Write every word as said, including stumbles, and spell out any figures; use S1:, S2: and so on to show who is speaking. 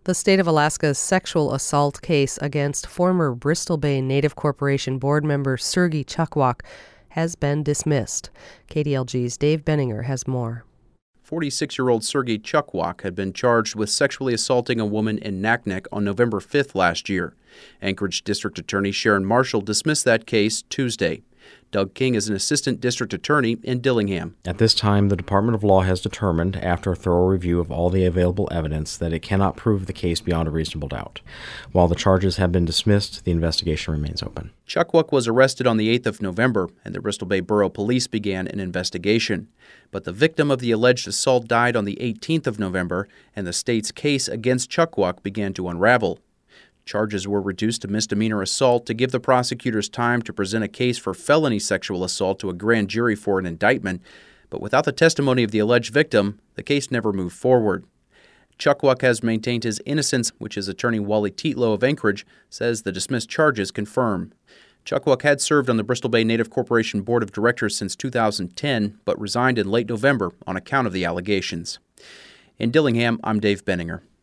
S1: The state of Alaska's sexual assault case against former Bristol Bay Native Corporation board member Sergei Chukwock has been dismissed. K D L G's Dave Benninger has more.
S2: forty-six-year-old Sergei Chukwock had been charged with sexually assaulting a woman in Naknek on November fifth last year. Anchorage District Attorney Sharon Marshall dismissed that case Tuesday. Doug King is an assistant district attorney in Dillingham.
S3: At this time, the Department of Law has determined, after a thorough review of all the available evidence, that it cannot prove the case beyond a reasonable doubt. While the charges have been dismissed, the investigation remains open.
S2: Chukwock was arrested on the eighth of November, and the Bristol Bay Borough Police began an investigation. But the victim of the alleged assault died on the eighteenth of November, and the state's case against Chukwock began to unravel. Charges were reduced to misdemeanor assault to give the prosecutors time to present a case for felony sexual assault to a grand jury for an indictment, but without the testimony of the alleged victim, the case never moved forward. Chukwock has maintained his innocence, which his attorney Wally Tietlow of Anchorage says the dismissed charges confirm. Chukwock had served on the Bristol Bay Native Corporation Board of Directors since two thousand ten, but resigned in late November on account of the allegations. In Dillingham, I'm Dave Benninger.